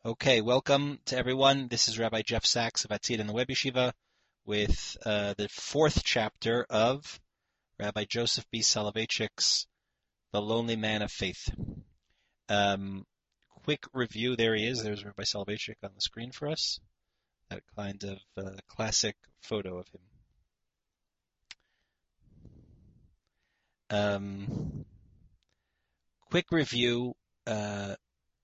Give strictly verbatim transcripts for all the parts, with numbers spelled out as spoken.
Okay, welcome to everyone. This is Rabbi Jeff Sachs of Atzid and the Web Yeshiva with uh, the fourth chapter of Rabbi Joseph B. Soloveitchik's The Lonely Man of Faith. Um, quick review, there he is. There's Rabbi Soloveitchik on the screen for us. That kind of uh, classic photo of him. Um, quick review, uh,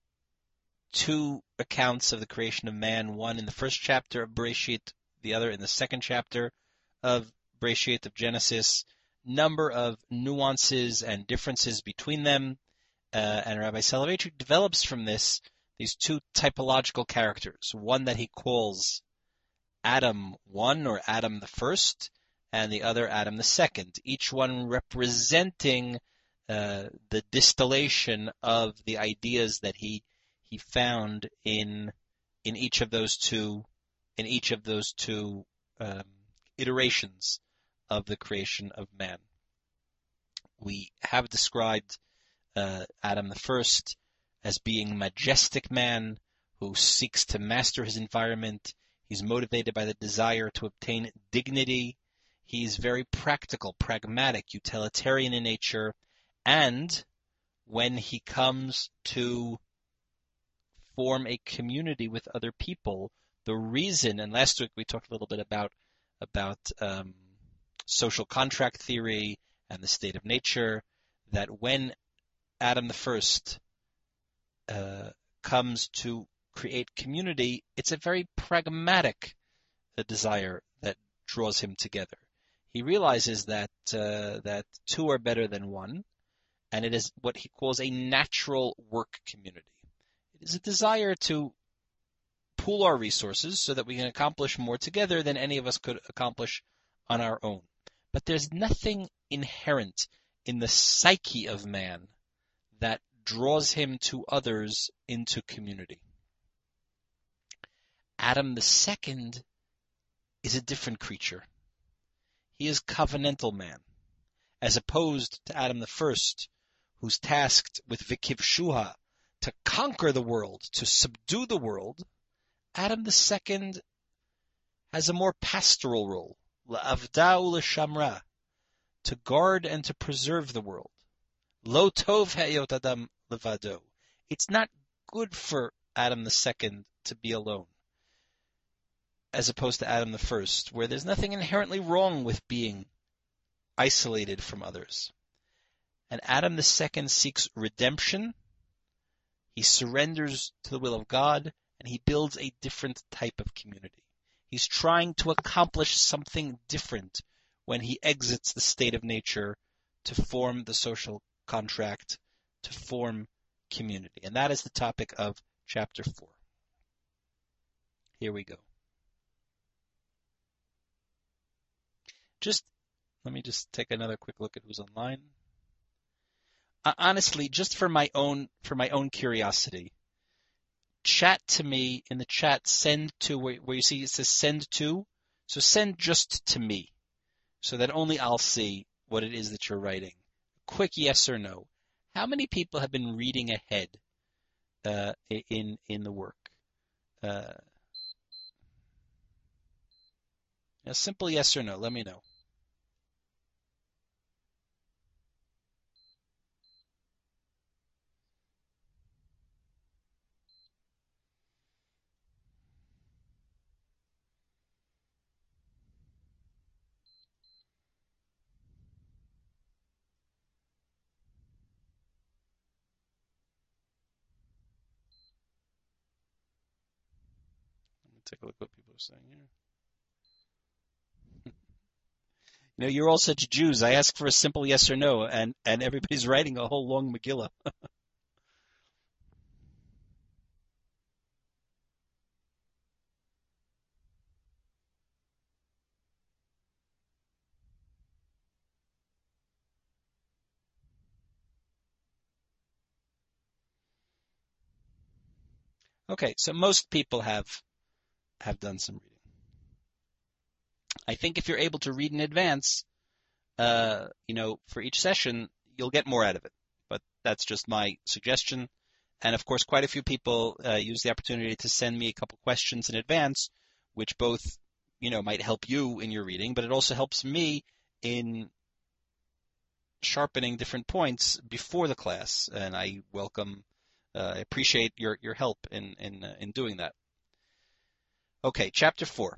two accounts of the creation of man, one in the first chapter of Bereshit, the other in the second chapter of Bereshit, of Genesis, number of nuances and differences between them, uh, and Rabbi Soloveitchik develops from this these two typological characters, one that he calls Adam one, or Adam the first, and the other Adam the second, each one representing uh, the distillation of the ideas that he he found in in each of those two in each of those two um, iterations of the creation of man. We have described uh, Adam the first as being majestic man who seeks to master his environment. He's motivated by the desire to obtain dignity. He's very practical, pragmatic, utilitarian in nature, and when he comes to form a community with other people, the reason, and last week we talked a little bit about about um, social contract theory and the state of nature, that when Adam the first uh, comes to create community, it's a very pragmatic uh, desire that draws him together. He realizes that uh, that two are better than one, and it is what he calls a natural work community. It is a desire to pool our resources so that we can accomplish more together than any of us could accomplish on our own. But there's nothing inherent in the psyche of man that draws him to others into community. Adam the second is a different creature. He is covenantal man, as opposed to Adam the first, who's tasked with vikivshuha, to conquer the world, to subdue the world. Adam the second has a more pastoral role, la'avda u'l'shamra, to guard and to preserve the world. Lo tov ha'yot adam levado. It's not good for Adam the second to be alone, as opposed to Adam the first, where there's nothing inherently wrong with being isolated from others. And Adam the second seeks redemption. He surrenders to the will of God, and he builds a different type of community. He's trying to accomplish something different when he exits the state of nature to form the social contract, to form community. And that is the topic of chapter four. Here we go. Just, let me just take another quick look at who's online. Honestly, just for my own for my own curiosity, chat to me in the chat. Send to where, where you see it says send to. So send just to me, so that only I'll see what it is that you're writing. Quick yes or no. How many people have been reading ahead uh, in in the work? Uh, a simple yes or no. Let me know. Take a look what people are saying here. You know, you're all such Jews. I ask for a simple yes or no, and, and everybody's writing a whole long Megillah. Okay, so most people have have done some reading. I think if you're able to read in advance, uh, you know, for each session, you'll get more out of it. But that's just my suggestion. and of course, quite a few people uh, use the opportunity to send me a couple questions in advance, which both, you know, might help you in your reading, but it also helps me in sharpening different points before the class. And I welcome, uh, I appreciate your, your help in, in, uh, in doing that. Okay, chapter four.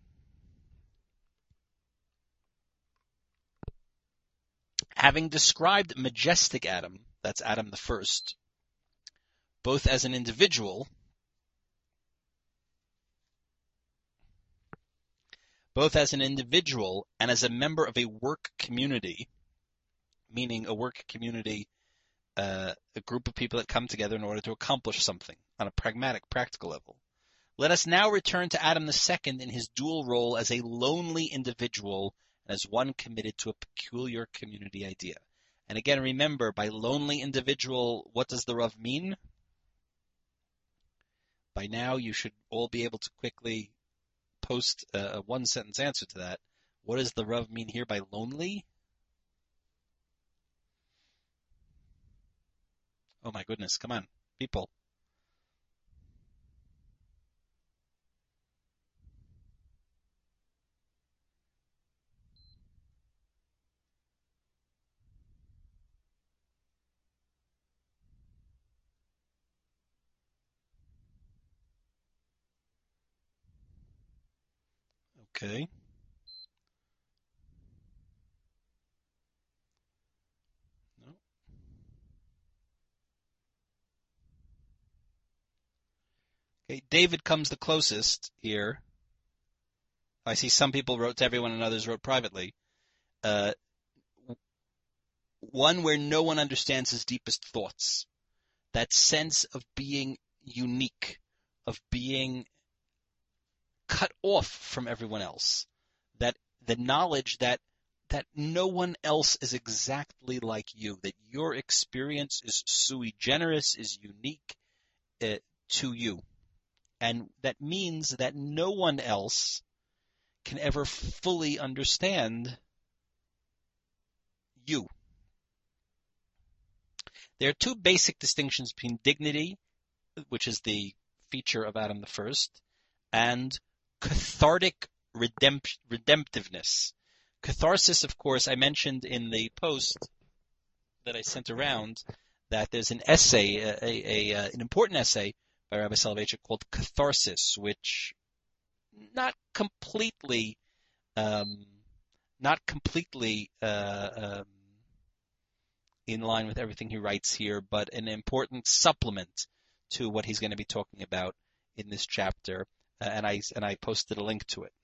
Having described majestic Adam, that's Adam the first, both as an individual, both as an individual and as a member of a work community, meaning a work community, uh, a group of people that come together in order to accomplish something on a pragmatic, practical level. Let us now return to Adam the second in his dual role as a lonely individual and as one committed to a peculiar community idea. And again, remember, by lonely individual, what does the Rav mean? By now, you should all be able to quickly post a one-sentence answer to that. What does the Rav mean here by lonely? Oh my goodness, come on, people. Okay. No. Okay, David comes the closest here. I see some people wrote to everyone and others wrote privately. Uh, one where no one understands his deepest thoughts. That sense of being unique, of being cut off from everyone else. That the knowledge that that no one else is exactly like you, that your experience is sui generis, is unique uh, to you. And that means that no one else can ever fully understand you. There are two basic distinctions between dignity, which is the feature of Adam the First, and cathartic redempt- redemptiveness. Catharsis, of course, I mentioned in the post that I sent around that there's an essay, a, a, a, an important essay by Rabbi Soloveitchik called Catharsis, which not completely, um, not completely uh, um, in line with everything he writes here, but an important supplement to what he's going to be talking about in this chapter, uh, and I and I posted a link to it.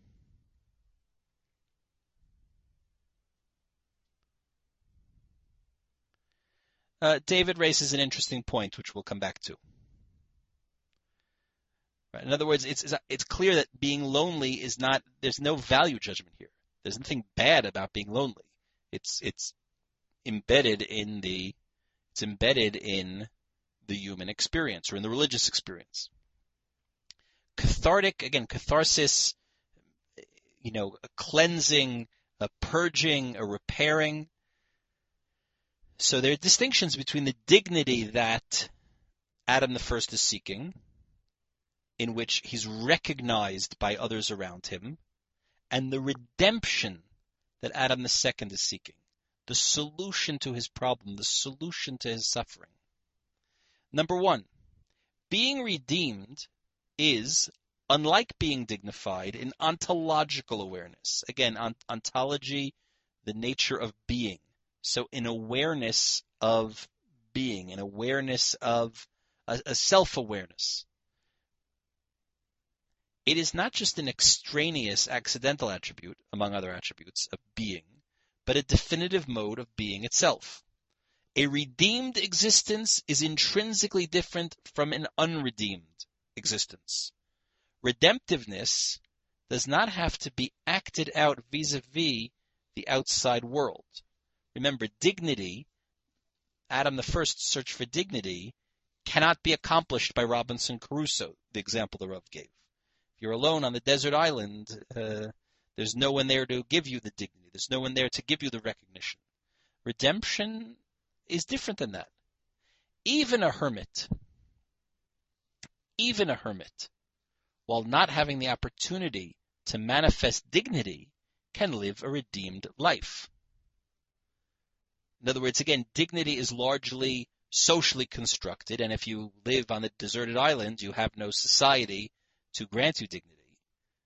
Uh, David raises an interesting point, which we'll come back to. Right? In other words, it's it's clear that being lonely is not. There's no value judgment here. There's nothing bad about being lonely. It's it's embedded in the it's embedded in the human experience or in the religious experience. Cathartic, again, catharsis, you know, a cleansing, a purging, a repairing. So there are distinctions between the dignity that Adam the First is seeking, in which he's recognized by others around him, and the redemption that Adam the Second is seeking, the solution to his problem, the solution to his suffering. Number one, being redeemed is, unlike being dignified, an ontological awareness. Again, ont- ontology, the nature of being. So an awareness of being, an awareness of a, a self-awareness. It is not just an extraneous accidental attribute, among other attributes, of being, but a definitive mode of being itself. A redeemed existence is intrinsically different from an unredeemed existence. Redemptiveness does not have to be acted out vis-a-vis the outside world. Remember, dignity, Adam the First's search for dignity, cannot be accomplished by Robinson Crusoe, the example the Rav gave. If you're alone on the desert island, uh, there's no one there to give you the dignity. There's no one there to give you the recognition. Redemption is different than that. Even a hermit, even a hermit, while not having the opportunity to manifest dignity, can live a redeemed life. In other words, again, dignity is largely socially constructed, and if you live on a deserted island, you have no society to grant you dignity.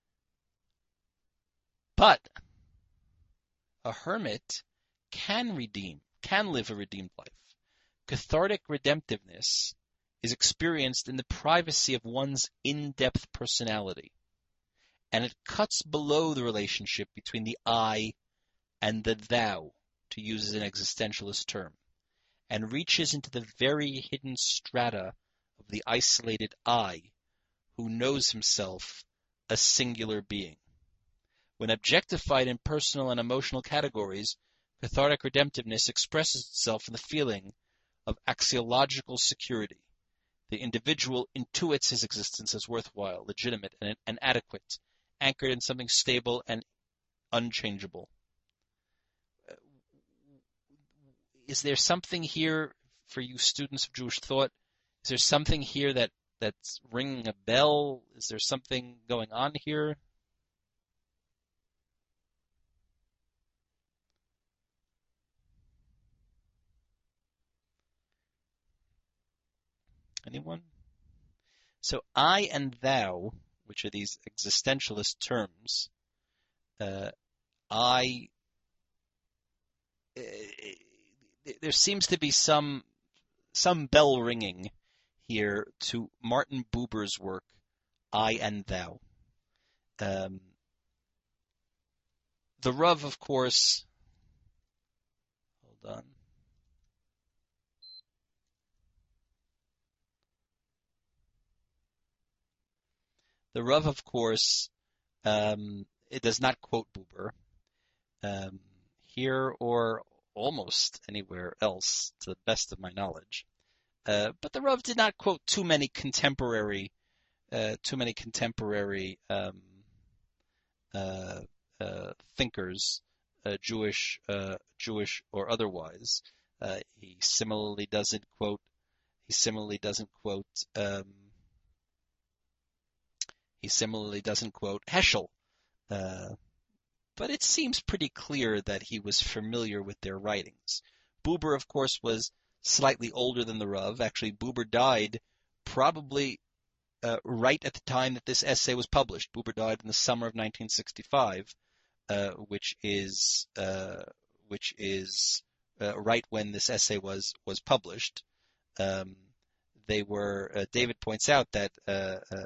But a hermit can redeem, can live a redeemed life. Cathartic redemptiveness is experienced in the privacy of one's in-depth personality, and it cuts below the relationship between the I and the thou, to use an existentialist term, and reaches into the very hidden strata of the isolated I, who knows himself a singular being. When objectified in personal and emotional categories, cathartic redemptiveness expresses itself in the feeling of axiological security. The individual intuits his existence as worthwhile, legitimate, and, and adequate, anchored in something stable and unchangeable. Is there something here for you students of Jewish thought? Is there something here that, that's ringing a bell? Is there something going on here? Anyone? So I and thou, which are these existentialist terms, uh, I, uh, there seems to be some some bell ringing here to Martin Buber's work, I and Thou. Um, the Rav, of course, hold on. The Rav, of course, um, it does not quote Buber um, here or almost anywhere else, to the best of my knowledge. Uh, but the Rav did not quote too many contemporary, uh, too many contemporary um, uh, uh, thinkers, uh, Jewish, uh, Jewish or otherwise. Uh, he similarly doesn't quote. He similarly doesn't quote. Um, he similarly doesn't quote Heschel. Uh, but it seems pretty clear that he was familiar with their writings. Buber, of course, was slightly older than the Rav. Actually, Buber died probably uh, right at the time that this essay was published. Buber died in the summer of nineteen sixty-five, uh, which is uh, which is uh, right when this essay was was published. Um, they were. Uh, David points out that uh, uh,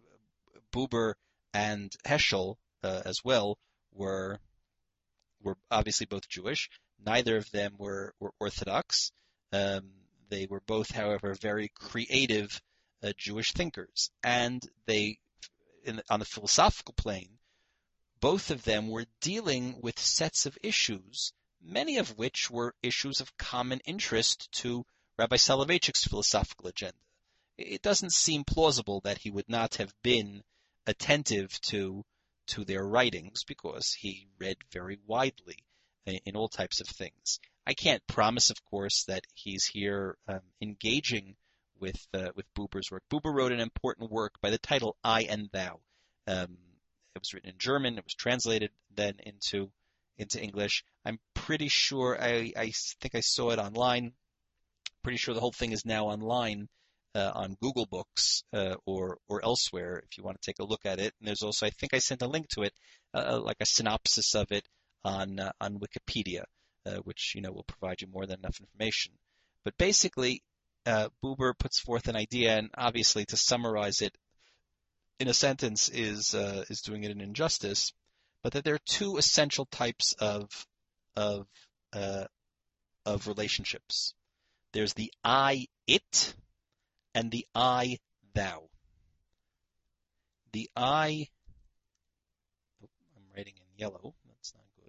Buber and Heschel uh, as well were were obviously both Jewish. Neither of them were, were Orthodox. Um, they were both, however, very creative uh, Jewish thinkers. And they, in, on the philosophical plane, both of them were dealing with sets of issues, many of which were issues of common interest to Rabbi Soloveitchik's philosophical agenda. It doesn't seem plausible that he would not have been attentive to to their writings because he read very widely in, in all types of things. I can't promise, of course, that he's here um, engaging with uh, with Buber's work. Buber wrote an important work by the title I and Thou. Um, it was written in German. It was translated then into into English. I'm pretty sure, I, I think I saw it online. Pretty sure the whole thing is now online uh, on Google Books uh, or or elsewhere if you want to take a look at it. And there's also, I think I sent a link to it, uh, like a synopsis of it on uh, on Wikipedia, uh, which you know will provide you more than enough information. But basically, uh, Buber puts forth an idea, and obviously to summarize it in a sentence is uh, is doing it an injustice, but that there are two essential types of of uh, of relationships. There's the I it and the I thou. The I, oh, I'm writing in yellow. That's not good.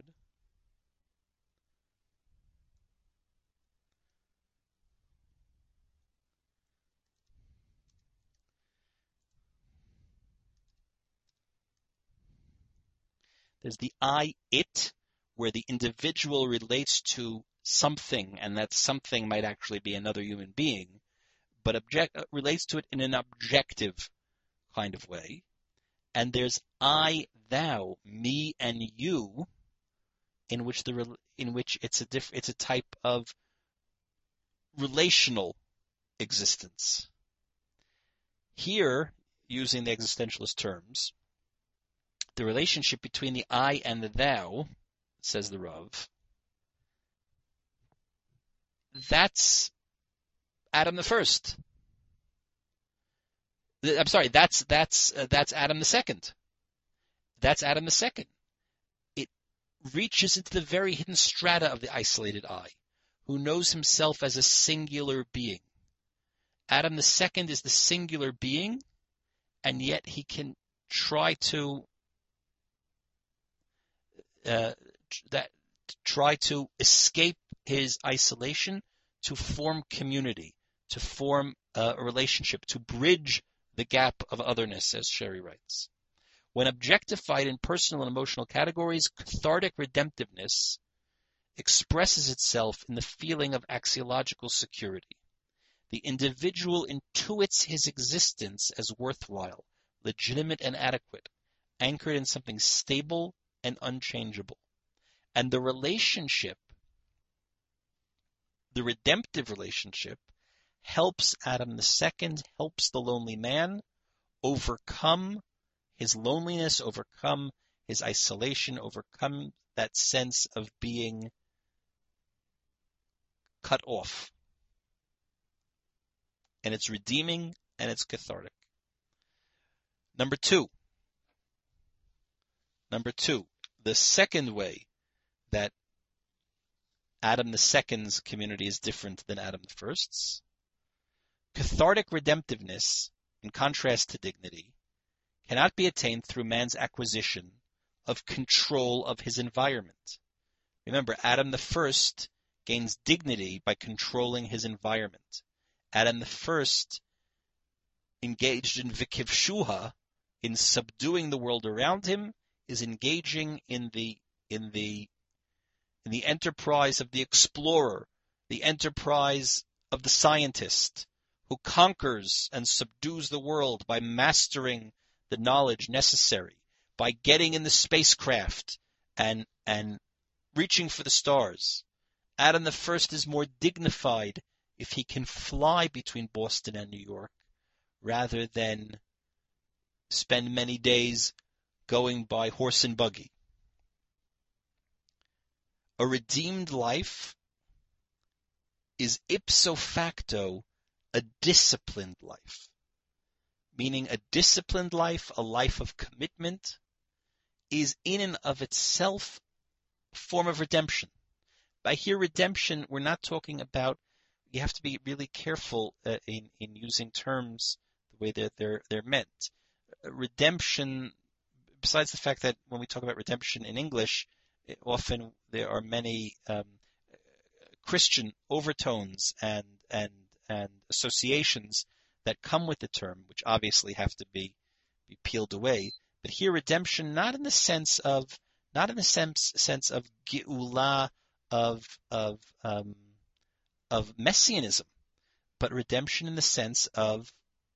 There's the I it, where the individual relates to something, and that something might actually be another human being. but object, relates to it in an objective kind of way. And there's I, thou, me, and you, in which the in which it's a diff, it's a type of relational existence. Here, using the existentialist terms, the relationship between the I and the thou, says the Rav, that's Adam the first. I'm sorry, that's that's uh, that's Adam the second. That's Adam the second. It reaches into the very hidden strata of the isolated I, who knows himself as a singular being. Adam the second is the singular being, and yet he can try to uh, that try to escape his isolation, to form community, to form uh, a relationship, to bridge the gap of otherness, as Sherry writes. When objectified in personal and emotional categories, cathartic redemptiveness expresses itself in the feeling of axiological security. The individual intuits his existence as worthwhile, legitimate and adequate, anchored in something stable and unchangeable. And the relationship, the redemptive relationship, helps Adam the second, helps the lonely man overcome his loneliness, overcome his isolation, overcome that sense of being cut off. And it's redeeming and it's cathartic. Number two. Number two, the second way that Adam the second's community is different than Adam the first's. Cathartic redemptiveness, in contrast to dignity, cannot be attained through man's acquisition of control of his environment. Remember, Adam the first gains dignity by controlling his environment. Adam the first engaged in vikivshuha, in subduing the world around him, is engaging in the in the in the enterprise of the explorer, the enterprise of the scientist, who conquers and subdues the world by mastering the knowledge necessary, by getting in the spacecraft and and reaching for the stars. Adam the first is more dignified if he can fly between Boston and New York rather than spend many days going by horse and buggy. A redeemed life is ipso facto a disciplined life, meaning a disciplined life, a life of commitment, is in and of itself a form of redemption. By here redemption, we're not talking about, you have to be really careful uh, in, in using terms the way that they're, they're meant. Uh, redemption, besides the fact that when we talk about redemption in English, it, often there are many um, Christian overtones and, and and associations that come with the term, which obviously have to be, be peeled away. But here redemption, not in the sense of, not in the sense, sense of geula, of, of, um, of messianism, but redemption in the sense of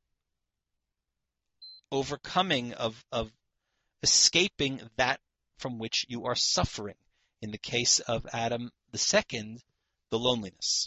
overcoming, of, of escaping that from which you are suffering. In the case of Adam the second, the loneliness.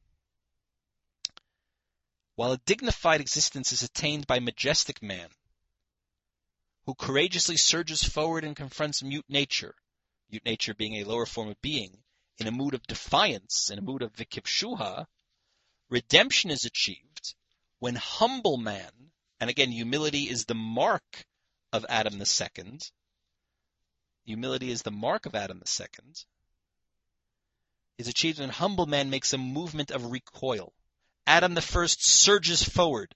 While a dignified existence is attained by majestic man, who courageously surges forward and confronts mute nature, mute nature being a lower form of being, in a mood of defiance, in a mood of vikivshuha, redemption is achieved when humble man, and again, humility is the mark of Adam the second, humility is the mark of Adam the second, is achieved when humble man makes a movement of recoil. Adam the first surges forward.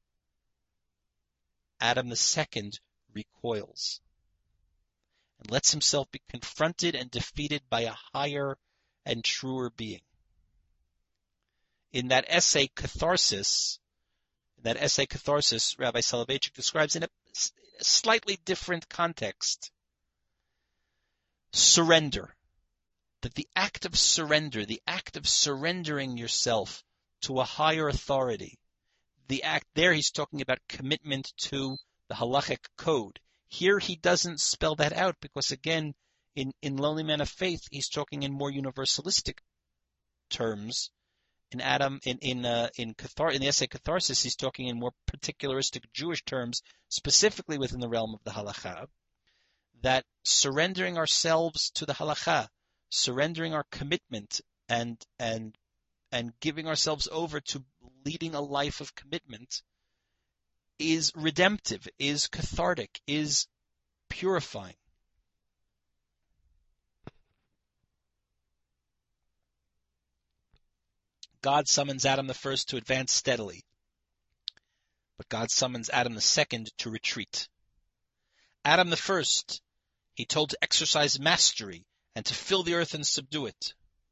Adam the second recoils and lets himself be confronted and defeated by a higher and truer being. In that essay, Catharsis, in that essay, Catharsis, Rabbi Soloveitchik describes in a slightly different context surrender. That the act of surrender, the act of surrendering yourself to a higher authority, the act there, he's talking about commitment to the halachic code. Here he doesn't spell that out because, again, in, in Lonely Man of Faith, he's talking in more universalistic terms. In Adam, in in uh, in, Cathar- in the essay Catharsis, he's talking in more particularistic Jewish terms, specifically within the realm of the halacha, that surrendering ourselves to the halacha, surrendering our commitment and and and giving ourselves over to leading a life of commitment is redemptive, is cathartic, is purifying. God summons Adam the first to advance steadily, but God summons Adam the second to retreat. Adam the first, he told to exercise mastery and to fill the earth and subdue it.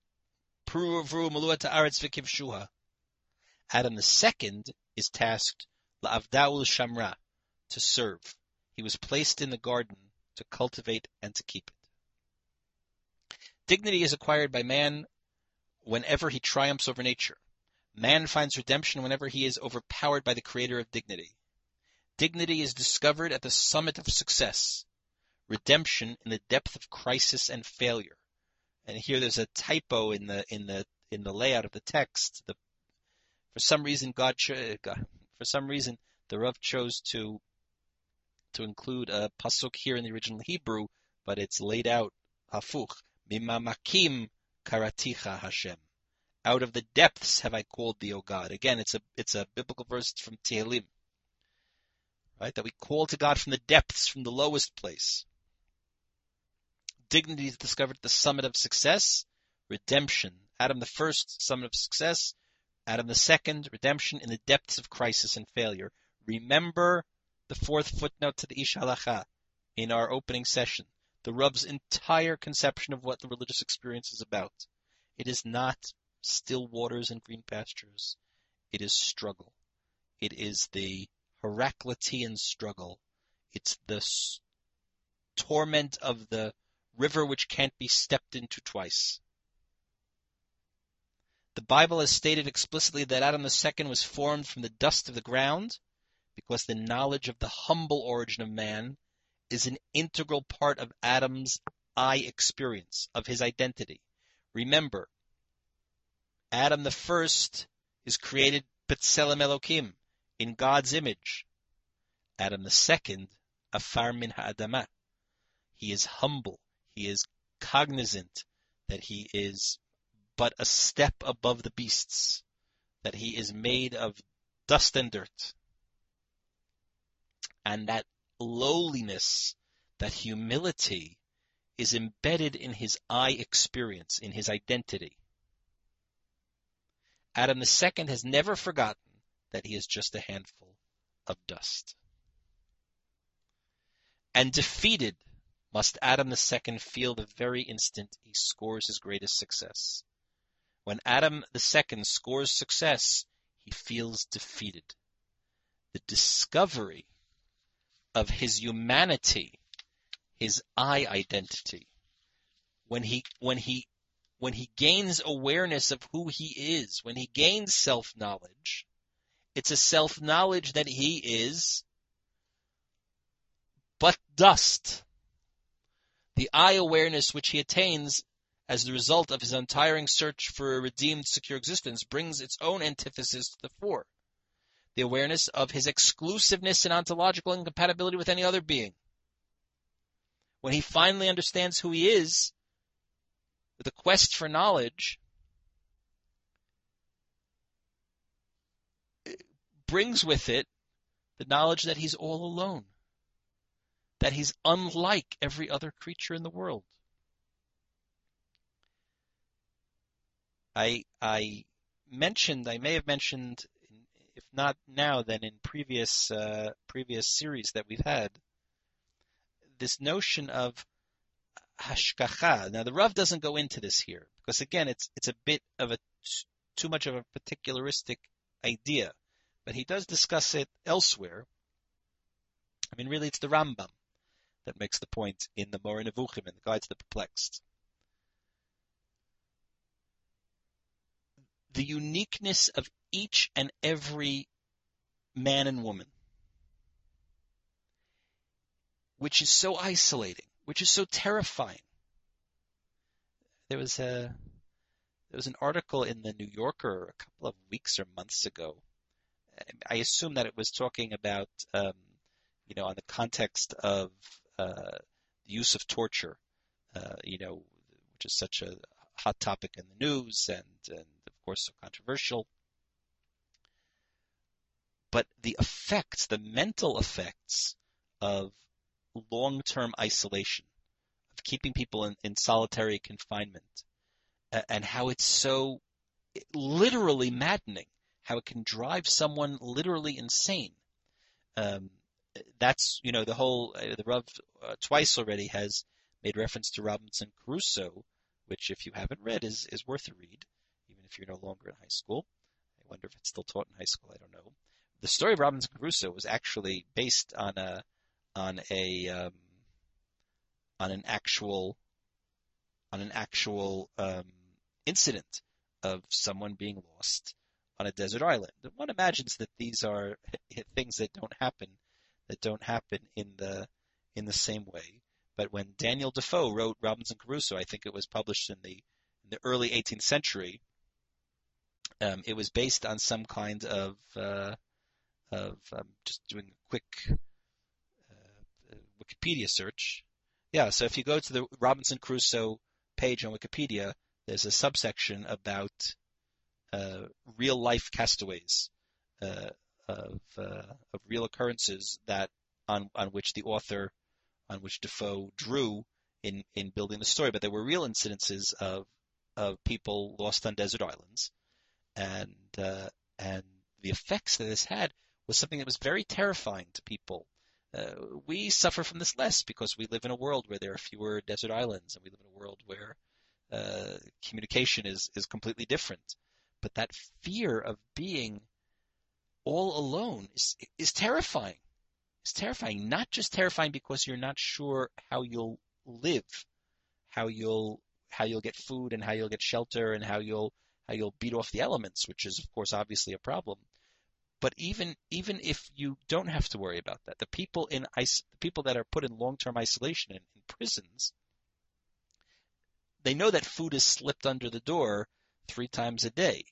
Adam the second is tasked la'avda'u shamra, to serve. He was placed in the garden to cultivate and to keep it. Dignity is acquired by man whenever he triumphs over nature. Man finds redemption whenever he is overpowered by the creator of dignity. Dignity is discovered at the summit of success. Redemption in the depth of crisis and failure. And here there's a typo in the in the in the layout of the text. The, for some reason, God, cho- God, for some reason, the Rav chose to to include a pasuk here in the original Hebrew, but it's laid out hafuch. Mimamakim karaticha Hashem. Out of the depths have I called thee, O God. Again, it's a it's a biblical verse from Tehillim, right? That we call to God from the depths, from the lowest place. Dignity is discovered at the summit of success, redemption. Adam the first, summit of success. Adam the second, redemption in the depths of crisis and failure. Remember the fourth footnote to the Ish Halacha in our opening session. The Rav's entire conception of what the religious experience is about. It is not still waters and green pastures. It is struggle. It is the Heraclitean struggle. It's the s- torment of the river which can't be stepped into twice. The Bible has stated explicitly that Adam the second was formed from the dust of the ground because the knowledge of the humble origin of man is an integral part of Adam's I experience, of his identity. Remember, Adam the first is created B'Tselem Elokim, in God's image. Adam the second, Afar min ha'adamah. He is humble. He is cognizant that he is but a step above the beasts, that he is made of dust and dirt. And that lowliness, that humility, is embedded in his I experience, in his identity. Adam the second has never forgotten that he is just a handful of dust. And defeated must Adam the second feel the very instant he scores his greatest success. When Adam the second scores success, he feels defeated. The discovery of his humanity, his I identity, when he when he when he gains awareness of who he is, when he gains self-knowledge, it's a self-knowledge that he is but dust. The I-awareness which he attains as the result of his untiring search for a redeemed, secure existence brings its own antithesis to the fore. The awareness of his exclusiveness and ontological incompatibility with any other being. When he finally understands who he is, the quest for knowledge brings with it the knowledge that he's all alone, that he's unlike every other creature in the world. I I mentioned, I may have mentioned, if not now, then in previous uh, previous series that we've had, this notion of hashgacha. Now, the Rav doesn't go into this here because, again, it's it's a bit of a too much of a particularistic idea, but he does discuss it elsewhere. I mean, really, it's the Rambam that makes the point in the Moreh Nevuchim, in the Guide to the Perplexed. The uniqueness of each and every man and woman, which is so isolating, which is so terrifying. There was a there was an article in the New Yorker a couple of weeks or months ago. I assume that it was talking about, um, you know, on the context of uh, the use of torture, uh, you know, which is such a hot topic in the news and, and of course, so controversial. But the effects, the mental effects of long-term isolation, of keeping people in, in solitary confinement, uh, and how it's so literally maddening, how it can drive someone literally insane. Um, that's, you know, the whole, uh, the Rav uh, twice already has made reference to Robinson Crusoe, which if you haven't read is, is worth a read, even if you're no longer in high school. I wonder if it's still taught in high school, I don't know. The story of Robinson Crusoe was actually based on a, on a, um, on an actual, on an actual, um, incident of someone being lost on a desert island. One imagines that these are things that don't happen, that don't happen in the in the same way. But when Daniel Defoe wrote Robinson Crusoe, I think it was published in the in the early eighteenth century. Um, it was based on some kind of uh, of um, just doing a quick uh, Wikipedia search. Yeah, so if you go to the Robinson Crusoe page on Wikipedia, there's a subsection about Uh, real life castaways uh, of uh, of real occurrences that on on which the author, on which Defoe drew in in building the story, but there were real incidences of of people lost on desert islands, and uh, and the effects that this had was something that was very terrifying to people. Uh, we suffer from this less because we live in a world where there are fewer desert islands, and we live in a world where uh, communication is is completely different. But that fear of being all alone is is terrifying. It's terrifying. Not just terrifying because you're not sure how you'll live, how you'll how you'll get food and how you'll get shelter and how you'll how you'll beat off the elements, which is of course obviously a problem. But even even if you don't have to worry about that, the people in ice, the people that are put in long-term isolation in, in prisons, they know that food is slipped under the door three times a day.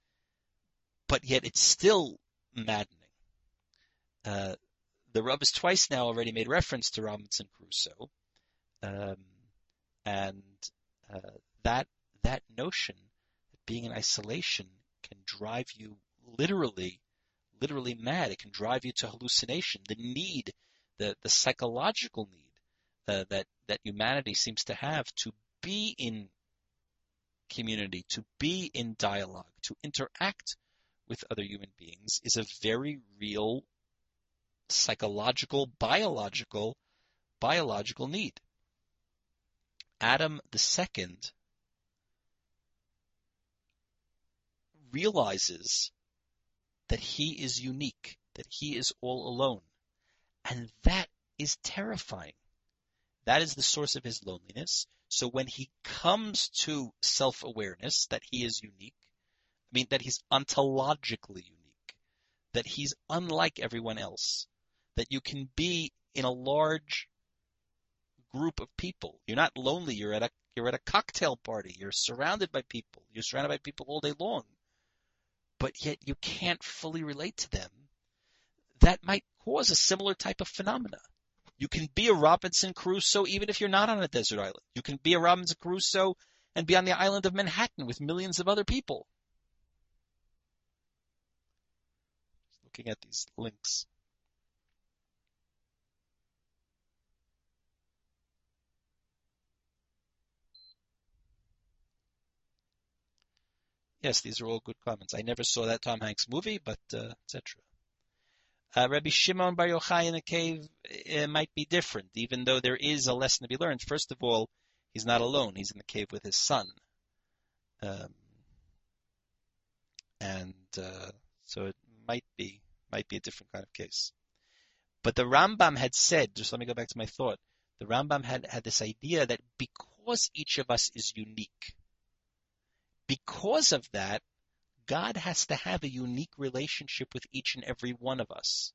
But yet it's still maddening. Uh, the Rav has twice now already made reference to Robinson Crusoe, um, and uh, that that notion that being in isolation can drive you literally, literally mad. It can drive you to hallucination. The need, the the psychological need uh, that that humanity seems to have to be in community, to be in dialogue, to interact with other human beings is a very real psychological, biological, biological need. Adam the second realizes that he is unique, that he is all alone, and that is terrifying. That is the source of his loneliness. So when he comes to self-awareness that he is unique, I mean, that he's ontologically unique, that he's unlike everyone else, that you can be in a large group of people. You're not lonely. You're at a you're at a cocktail party. You're surrounded by people. You're surrounded by people all day long, but yet you can't fully relate to them. That might cause a similar type of phenomena. You can be a Robinson Crusoe even if you're not on a desert island. You can be a Robinson Crusoe and be on the island of Manhattan with millions of other people. Looking at these links. Yes, these are all good comments. I never saw that Tom Hanks movie, but uh, et cetera. Uh, Rabbi Shimon Bar Yochai in the cave it might be different, even though there is a lesson to be learned. First of all, he's not alone. He's in the cave with his son. Um, and uh, so it might be might be a different kind of case. But the Rambam had said, just let me go back to my thought, the Rambam had, had this idea that because each of us is unique, because of that, God has to have a unique relationship with each and every one of us.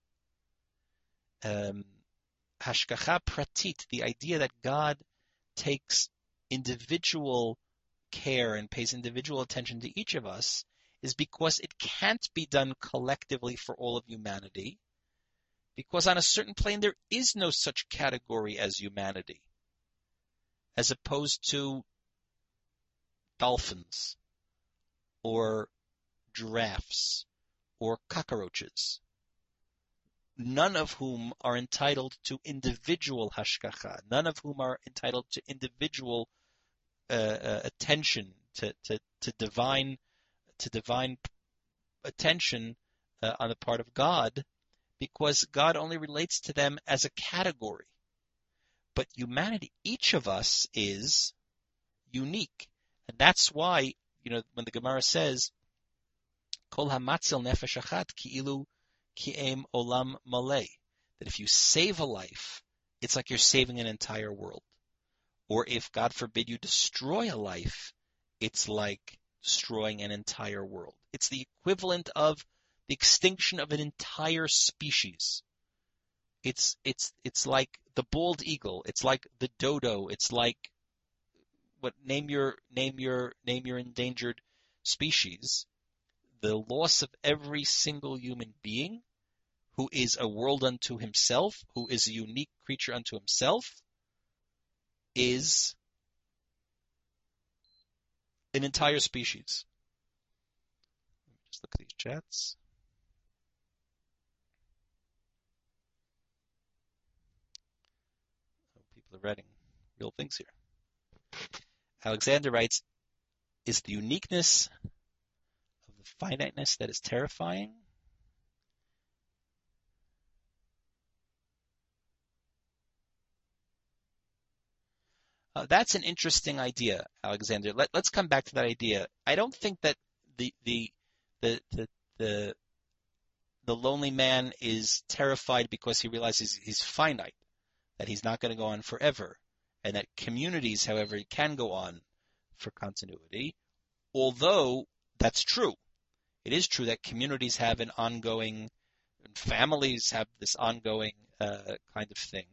Um, Hashgacha pratit, the idea that God takes individual care and pays individual attention to each of us, is because it can't be done collectively for all of humanity, because on a certain plane there is no such category as humanity, as opposed to dolphins or giraffes or cockroaches, none of whom are entitled to individual hashgacha, none of whom are entitled to individual uh, uh, attention, to, to, to divine to divine attention uh, on the part of God, because God only relates to them as a category. But humanity, each of us is unique. And that's why, you know, when the Gemara says, Kol hamatzil nefesh achat ki'ilu ki'em olam malei, that if you save a life, it's like you're saving an entire world. Or if, God forbid, you destroy a life, it's like destroying an entire world. It's the equivalent of the extinction of an entire species. It's it's it's like the bald eagle. It's like the dodo. It's like what name your name your name your endangered species. The loss of every single human being who is a world unto himself, who is a unique creature unto himself, is an entire species. Let me just look at these chats. Oh, people are writing real things here. Alexander writes, is the uniqueness of the finiteness that is terrifying? Uh, that's an interesting idea, Alexander. Let, let's come back to that idea. I don't think that the the the the the, the lonely man is terrified because he realizes he's finite, that he's not going to go on forever, and that communities, however, can go on for continuity. Although that's true, it is true that communities have an ongoing, families have this ongoing uh, kind of thing.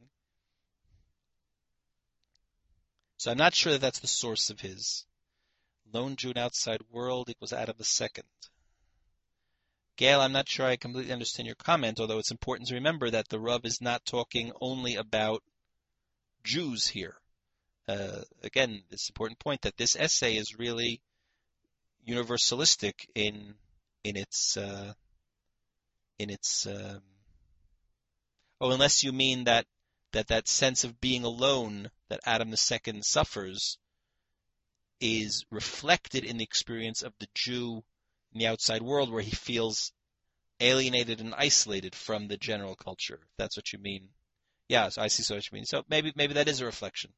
So I'm not sure that that's the source of his. Lone Jew in outside world equals Adam the second. Gail, I'm not sure I completely understand your comment, although it's important to remember that the Rav is not talking only about Jews here. Uh, again, it's an important point that this essay is really universalistic in in its uh, in its. Um, oh, unless you mean that that that sense of being alone that Adam the second suffers is reflected in the experience of the Jew in the outside world, where he feels alienated and isolated from the general culture. If that's what you mean. Yeah, so I see so what you mean. So maybe maybe that is a reflection.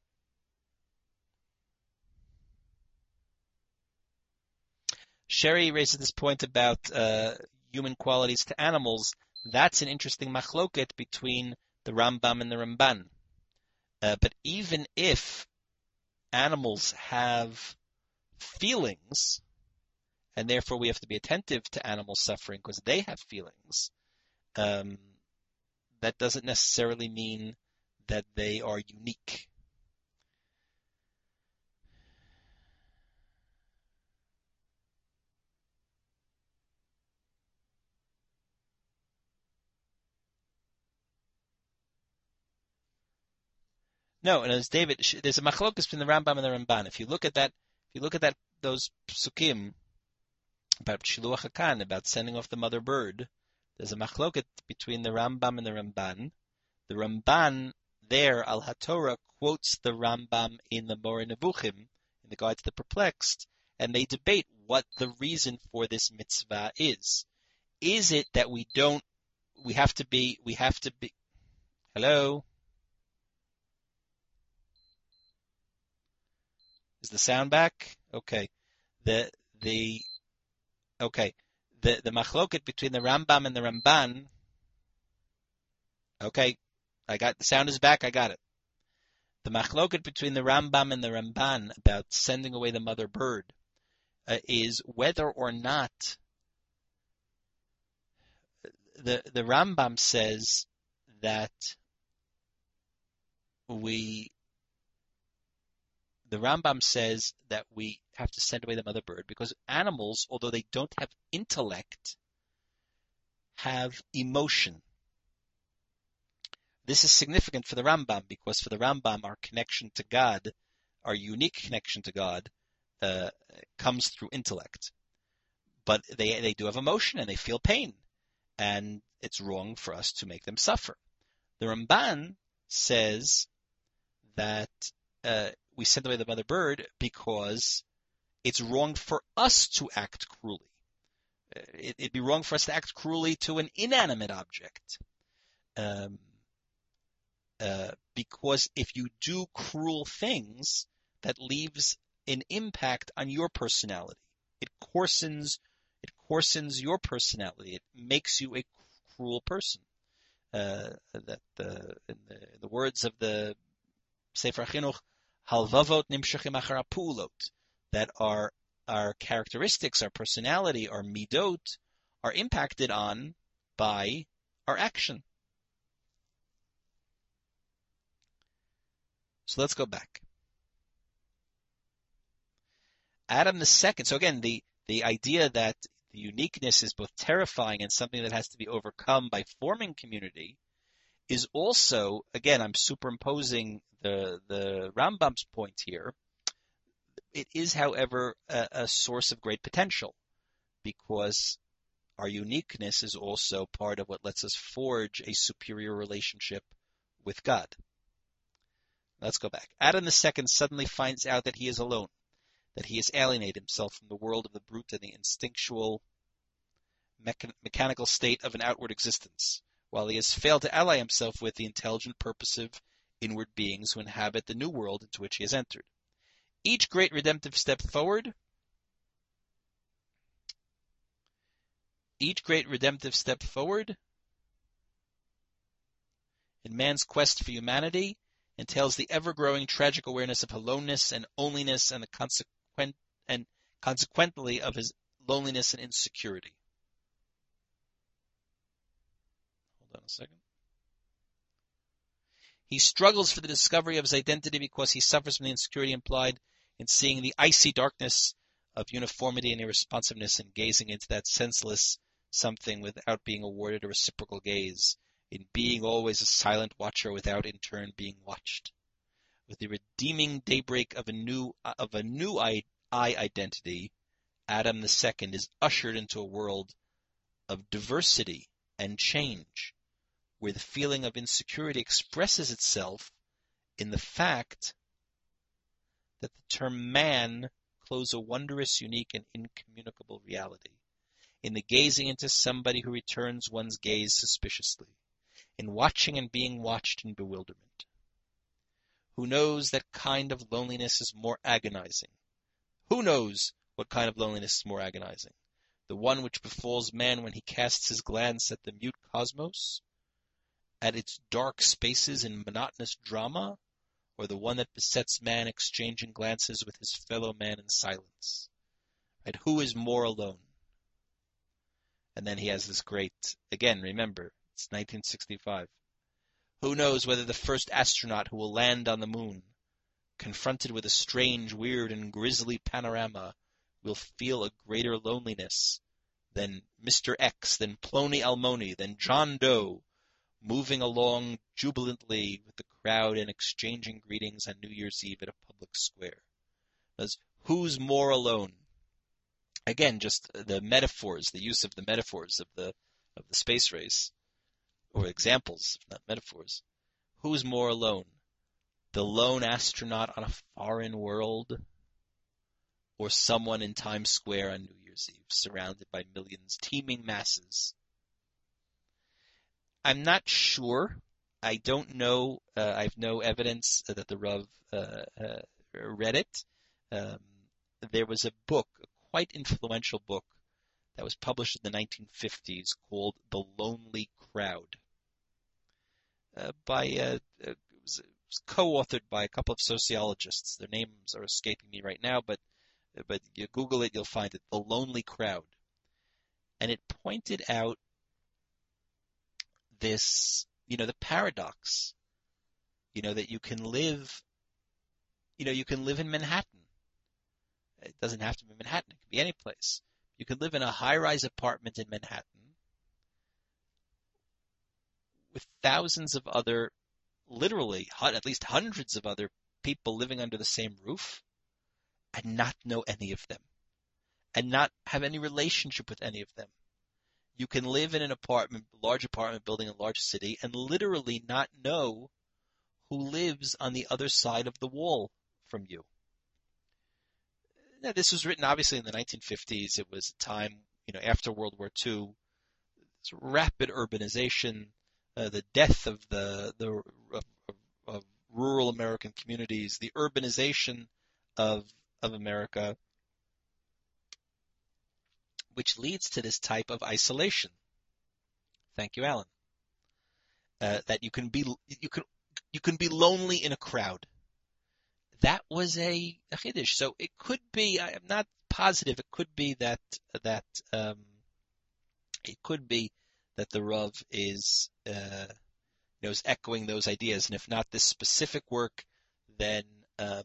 Sherry raises this point about uh, human qualities to animals. That's an interesting machloket between the Rambam and the Ramban. Uh, but even if animals have feelings, and therefore we have to be attentive to animal suffering because they have feelings, um, that doesn't necessarily mean that they are unique. No, and as David, there's a machlokas between the Rambam and the Ramban. If you look at that, if you look at that, those psukim about Shiluach HaKan, about sending off the mother bird, there's a machloket between the Rambam and the Ramban. The Ramban there, Al HaTorah, quotes the Rambam in the Moreh Nevuchim, in the Guide to the Perplexed, and they debate what the reason for this mitzvah is. Is it that we don't, we have to be, we have to be, hello? Is the sound back? Okay. The, the, okay. The, the machloket between the Rambam and the Ramban, okay. I got, the sound is back, I got it. The machloket between the Rambam and the Ramban about sending away the mother bird, uh, is whether or not the the Rambam says that we the Rambam says that we have to send away the mother bird because animals, although they don't have intellect, have emotion. This is significant for the Rambam because for the Rambam, our connection to God, our unique connection to God, uh, comes through intellect. But they they do have emotion and they feel pain, and it's wrong for us to make them suffer. The Ramban says that uh, we send away the mother bird because it's wrong for us to act cruelly. It, it'd be wrong for us to act cruelly to an inanimate object. Um, uh, because if you do cruel things, that leaves an impact on your personality. It coarsens, it coarsens your personality. It makes you a cruel person. Uh, that the in, the in the words of the Sefer Chinuch, halvavot nimshachim achar hapulot, that our our characteristics, our personality, our midot, are impacted on by our action. So let's go back. Adam the second. So again, the the idea that the uniqueness is both terrifying and something that has to be overcome by forming community is also, again, I'm superimposing the the Rambam's point here. It is, however, a, a source of great potential because our uniqueness is also part of what lets us forge a superior relationship with God. Let's go back. Adam the second suddenly finds out that he is alone, that he has alienated himself from the world of the brute and the instinctual, mecha- mechanical state of an outward existence, while he has failed to ally himself with the intelligent, purposive, inward beings who inhabit the new world into which he has entered. Each great redemptive step forward, each great redemptive step forward in man's quest for humanity entails the ever-growing tragic awareness of aloneness and onlyness and the consequent and consequently of his loneliness and insecurity. Hold on a second. He struggles for the discovery of his identity because he suffers from the insecurity implied in seeing the icy darkness of uniformity and irresponsiveness and gazing into that senseless something without being awarded a reciprocal gaze, in being always a silent watcher without in turn being watched. With the redeeming daybreak of a new of a new I, I identity, Adam the second is ushered into a world of diversity and change, where the feeling of insecurity expresses itself in the fact that the term man clothes a wondrous, unique, and incommunicable reality, in the gazing into somebody who returns one's gaze suspiciously, in watching and being watched in bewilderment. Who knows that kind of loneliness is more agonizing? Who knows what kind of loneliness is more agonizing? The one which befalls man when he casts his glance at the mute cosmos, at its dark spaces in monotonous drama, or the one that besets man exchanging glances with his fellow man in silence? Right? Who is more alone? And then he has this great, again, remember, it's nineteen sixty-five. Who knows whether the first astronaut who will land on the moon, confronted with a strange, weird, and grisly panorama, will feel a greater loneliness than Mister X, than Plony Almoni, than John Doe, moving along jubilantly with the crowd and exchanging greetings on New Year's Eve at a public square. Because who's more alone? Again, just the metaphors, the use of the metaphors of the of the space race, or examples, not metaphors. Who's more alone? The lone astronaut on a foreign world, or someone in Times Square on New Year's Eve, surrounded by millions, teeming masses? I'm not sure. I don't know. Uh, I have no evidence that the Rav uh, uh, read it. Um, there was a book, a quite influential book, that was published in the nineteen fifties called The Lonely Crowd, uh, by uh, it was, it was co-authored by a couple of sociologists. Their names are escaping me right now, but but you Google it, you'll find it, The Lonely Crowd. And it pointed out this, you know, the paradox, you know, that you can live, you know, you can live in Manhattan. It doesn't have to be Manhattan. It can be any place. You can live in a high-rise apartment in Manhattan with thousands of other, literally, at least hundreds of other people living under the same roof and not know any of them and not have any relationship with any of them. You can live in an apartment, large apartment building in a large city and literally not know who lives on the other side of the wall from you. Now, this was written obviously in the nineteen fifties. It was a time, you know, after World War Two, rapid urbanization, uh, the death of the the of, of, of rural American communities, the urbanization of of America, which leads to this type of isolation. Thank you, Alan. Uh, that you can be you can you can be lonely in a crowd. That was a, a chiddush. So it could be. I am not positive. It could be that that um, it could be that the Rav is uh, you know is echoing those ideas, and if not this specific work, then um,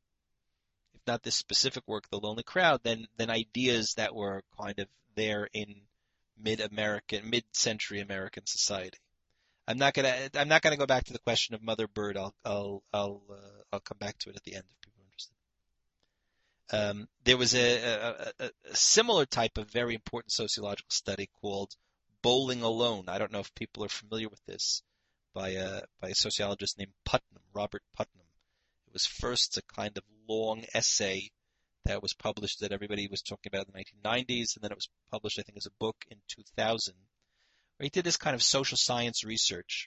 if not this specific work, The Lonely Crowd, then then ideas that were kind of there in mid-American, mid-century American society. I'm not gonna I'm not gonna go back to the question of Mother Bird. I'll I'll I'll uh, I'll come back to it at the end if people are interested. Um, there was a, a, a, a similar type of very important sociological study called Bowling Alone. I don't know if people are familiar with this, by a by a sociologist named Putnam, Robert Putnam. It was first a kind of long essay that was published that everybody was talking about in the nineteen nineties, and then it was published, I think, as a book in two thousand. He did this kind of social science research,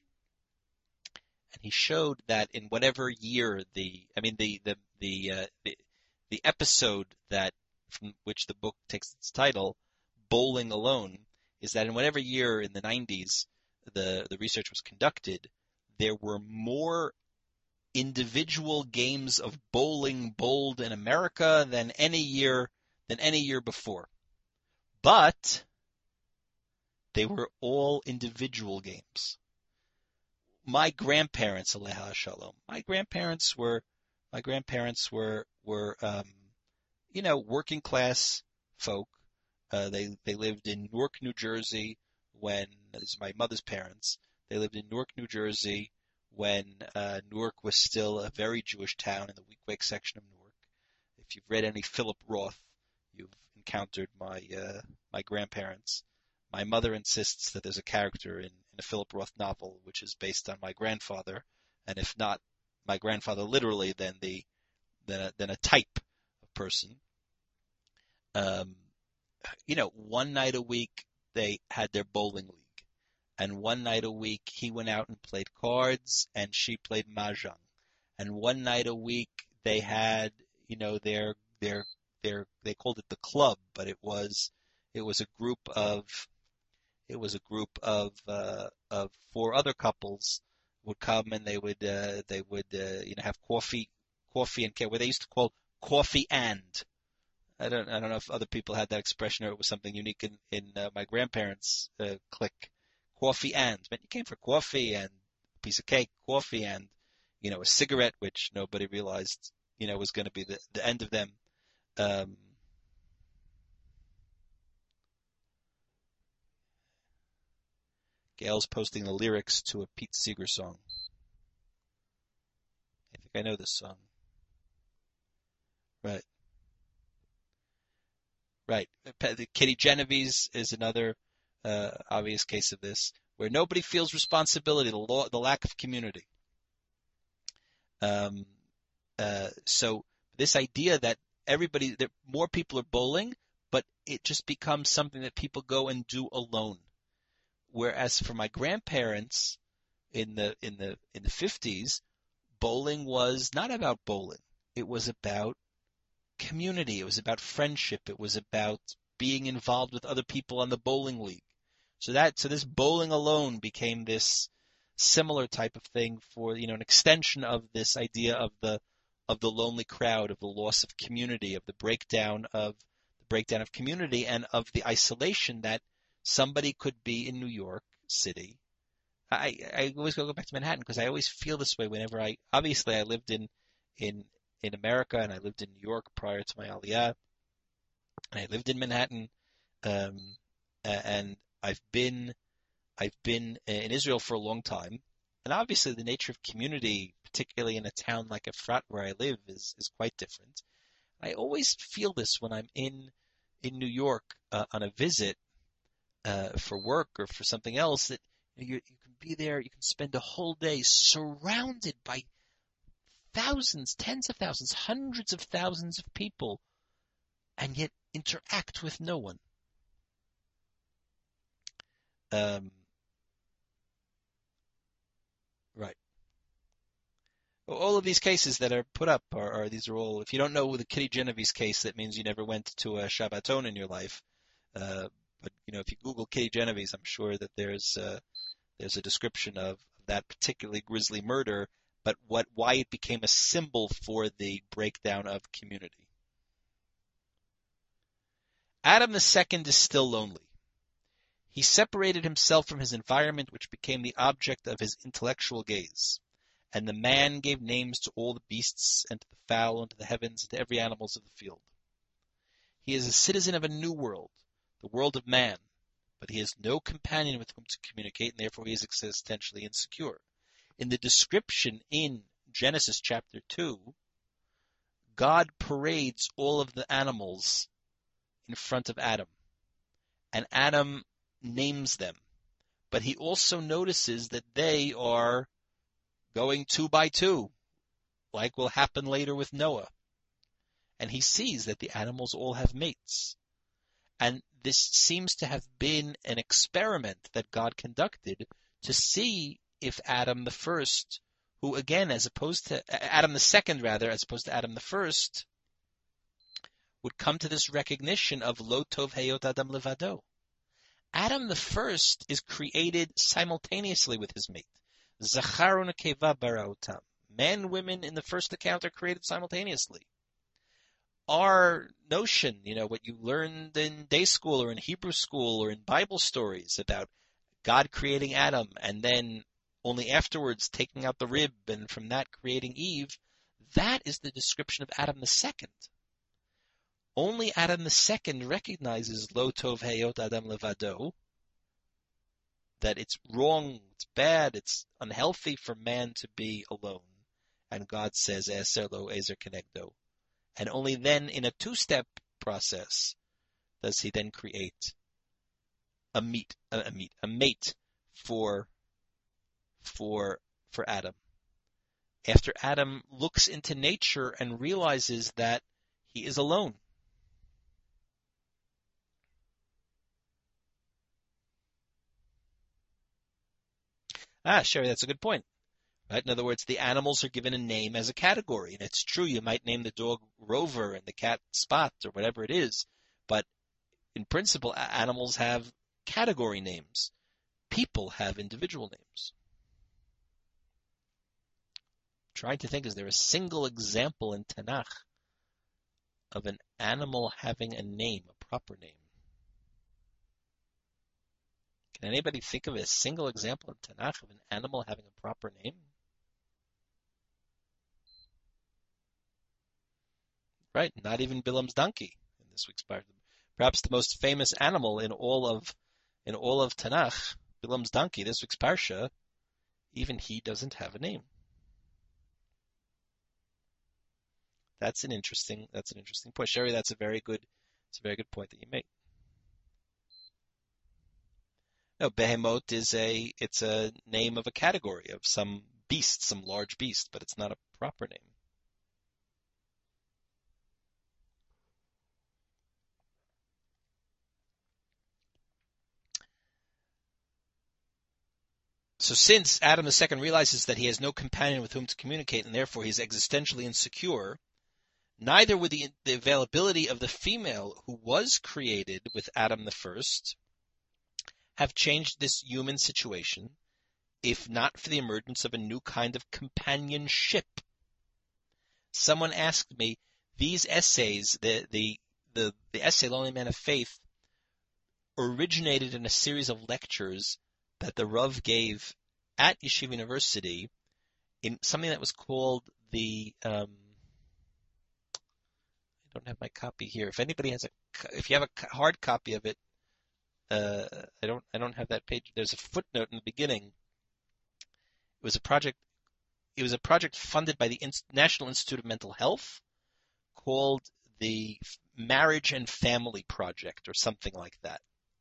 and he showed that in whatever year the, I mean the the the uh, the, the episode that from which the book takes its title, Bowling Alone, is that in whatever year in the nineties the the research was conducted, there were more individual games of bowling bowled in America than any year than any year before, but they were all individual games. My grandparents, Aleha Shalom, my grandparents were, my grandparents were, were, um, you know, working class folk. Uh, they, they lived in Newark, New Jersey when, this is my mother's parents, they lived in Newark, New Jersey when, uh, Newark was still a very Jewish town in the Weequahic section of Newark. If you've read any Philip Roth, you've encountered my, uh, my grandparents. My mother insists that there's a character in, in a Philip Roth novel which is based on my grandfather, and if not my grandfather literally, then the then a, then a type of person. Um, you know, one night a week they had their bowling league, and one night a week he went out and played cards, and she played mahjong, and one night a week they had, you know, their their their they called it the club, but it was it was a group of It was a group of uh, of four other couples would come, and they would uh, they would uh, you know have coffee coffee and what they used to call coffee and. I don't I don't know if other people had that expression or it was something unique in in uh, my grandparents' uh, clique. Coffee and meant you came for coffee and a piece of cake, coffee and you know a cigarette, which nobody realized you know was going to be the the end of them. Um, Gail's posting the lyrics to a Pete Seeger song. I think I know this song. Right. Right. Kitty Genovese is another uh, obvious case of this, where nobody feels responsibility, the, law, the lack of community. Um, uh, so this idea that everybody, that more people are bowling, but it just becomes something that people go and do alone. Whereas for my grandparents in the in the in the fifties, bowling was not about bowling. It was about community. It was about friendship. It was about being involved with other people on the bowling league. So that so this bowling alone became this similar type of thing for, you know, an extension of this idea of the of the lonely crowd, of the loss of community, of the breakdown of the breakdown of community, and of the isolation that somebody could be in New York City. I, I always go back to Manhattan because I always feel this way whenever I, obviously I lived in, in, in America and I lived in New York prior to my Aliyah, and I lived in Manhattan, um, and I've been, I've been in Israel for a long time, and obviously the nature of community, particularly in a town like Efrat where I live, is, is quite different. I always feel this when I'm in, in New York uh, on a visit uh, for work or for something else, that you, you can be there, you can spend a whole day surrounded by thousands, tens of thousands, hundreds of thousands of people, and yet interact with no one. Um, right. All of these cases that are put up are, are these are all, if you don't know the Kitty Genovese case, that means you never went to a Shabbaton in your life. Uh, but, you know, if you Google Kitty Genovese, I'm sure that there's, uh, there's a description of that particularly grisly murder, but what, why it became a symbol for the breakdown of community. Adam the second is still lonely. He separated himself from his environment, which became the object of his intellectual gaze. And the man gave names to all the beasts, and to the fowl, and to the heavens, and to every animal of the field. He is a citizen of a new world, the world of man, but he has no companion with whom to communicate, and therefore he is existentially insecure. In the description in Genesis chapter two, God parades all of the animals in front of Adam, and Adam names them, but he also notices that they are going two by two, like will happen later with Noah. And he sees that the animals all have mates. And this seems to have been an experiment that God conducted to see if Adam the first, who again, as opposed to Adam the second rather, as opposed to Adam the first, would come to this recognition of Lo Tov Heyot Adam Levado. Adam the first is created simultaneously with his mate. Zachar u'nekeva baraotam. Men and women in the first account are created simultaneously. Our notion, you know, what you learned in day school or in Hebrew school or in Bible stories about God creating Adam and then only afterwards taking out the rib and from that creating Eve, that is the description of Adam the second. Only Adam the second recognizes Lo Tov Heyot Adam Levado, that it's wrong, it's bad, it's unhealthy for man to be alone. And God says, Eser lo ezer kenegdo. And only then, in a two-step process, does he then create a meat, a, a meat, a mate for, for, for Adam. After Adam looks into nature and realizes that he is alone. Ah, Sherry, that's a good point. Right? In other words, the animals are given a name as a category. And it's true, you might name the dog Rover and the cat Spot or whatever it is. But in principle, animals have category names. People have individual names. I'm trying to think, is there a single example in Tanakh of an animal having a name, a proper name? Can anybody think of a single example in Tanakh of an animal having a proper name? Right, not even Bilam's donkey in this week's Parsha. Perhaps the most famous animal in all of in all of Tanakh, Bilam's donkey, this week's Parsha, even he doesn't have a name. That's an interesting that's an interesting point. Sherry, that's a very good it's a very good point that you make. No, Behemoth is a it's a name of a category of some beast, some large beast, but it's not a proper name. So since Adam the second realizes that he has no companion with whom to communicate and therefore he's existentially insecure, neither would the, the availability of the female who was created with Adam the first have changed this human situation, if not for the emergence of a new kind of companionship. someone asked me, these essays, the the the, the essay Lonely Man of Faith, originated in a series of lectures that the Rav gave at Yeshiva University in something that was called the um, I don't have my copy here. If anybody has a, if you have a hard copy of it, uh, I don't I don't have that page. There's a footnote in the beginning. It was a project. It was a project funded by the National Institute of Mental Health called the Marriage and Family Project or something like that.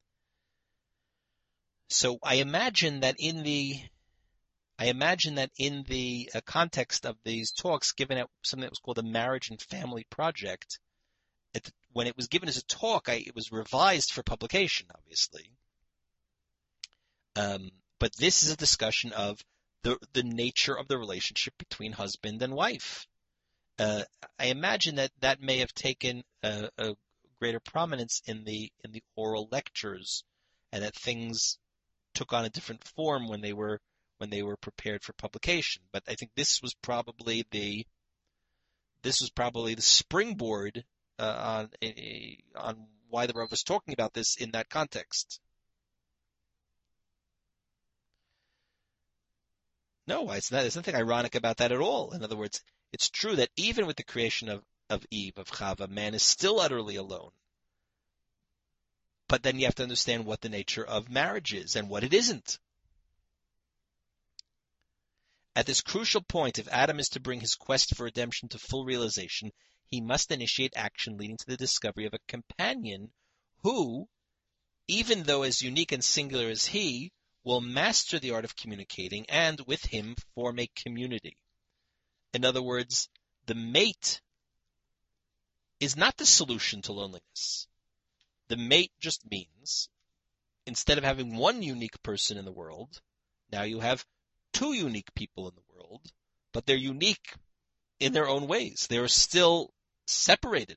So I imagine that in the I imagine that in the uh, context of these talks, given at something that was called the Marriage and Family Project, it, when it was given as a talk, I, it was revised for publication, obviously. Um, but this is a discussion of the the nature of the relationship between husband and wife. Uh, I imagine that that may have taken a, a greater prominence in the in the oral lectures, and that things took on a different form when they were when they were prepared for publication. But I think this was probably the this was probably the springboard uh, on on why the Rav was talking about this in that context. No, it's not, there's nothing ironic about that at all. In other words, it's true that even with the creation of, of Eve, of Chava, man is still utterly alone. But then you have to understand what the nature of marriage is and what it isn't. At this crucial point, if Adam is to bring his quest for redemption to full realization, he must initiate action leading to the discovery of a companion who, even though as unique and singular as he, will master the art of communicating and, with him, form a community. In other words, the mate is not the solution to loneliness. The mate just means, instead of having one unique person in the world, now you have two unique people in the world, but they're unique in their own ways. They are still separated.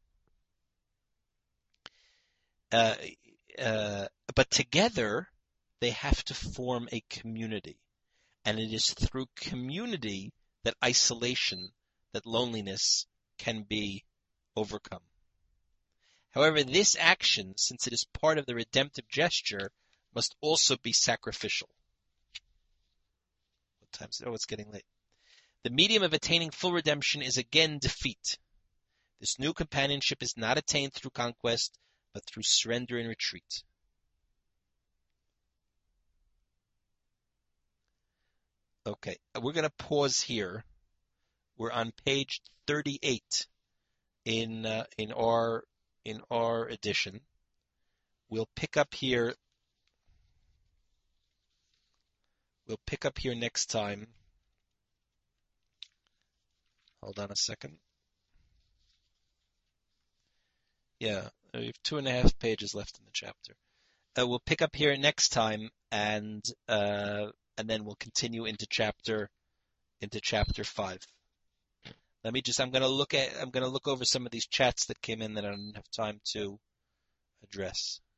Uh, uh, but together, they have to form a community. And it is through community that isolation, that loneliness can be overcome. However, this action, since it is part of the redemptive gesture, must also be sacrificial. What time is it? Oh, it's getting late. The medium of attaining full redemption is again defeat. This new companionship is not attained through conquest, but through surrender and retreat. Okay, we're going to pause here. We're on page thirty-eight in uh, in our in our edition. We'll pick up here. We'll pick up here next time. Hold on a second. Yeah, we have two and a half pages left in the chapter. Uh, we'll pick up here next time, and uh, and then we'll continue into chapter into chapter five. Let me just. I'm going to look at. I'm going to look over some of these chats that came in that I didn't have time to address.